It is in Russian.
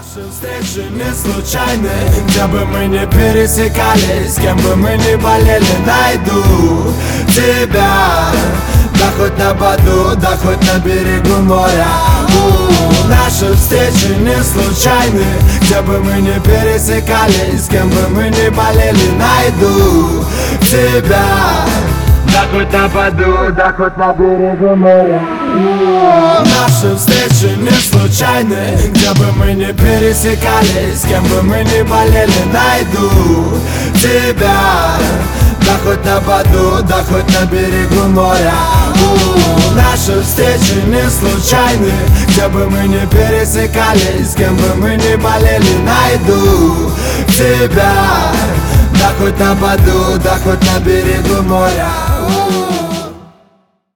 Наши встречи не случайны, где бы мы не пересекались, с кем бы мы ни болели, найду тебя. Да хоть на Баду, да хоть на берегу моря. Наши встречи не случайны, где бы мы не пересекались, с кем бы мы ни болели, найду тебя. Да хоть на Баду, да хоть на берегу моря. Наши встречи не случайны, где бы мы не пересекались, с кем бы мы ни болели, найду тебя. Да хоть на Баду, да хоть на берегу моря. Наши встречи не случайны, где бы мы не пересекались, с кем бы мы ни болели, найду тебя. Да хоть на Баду, да хоть на берегу моря.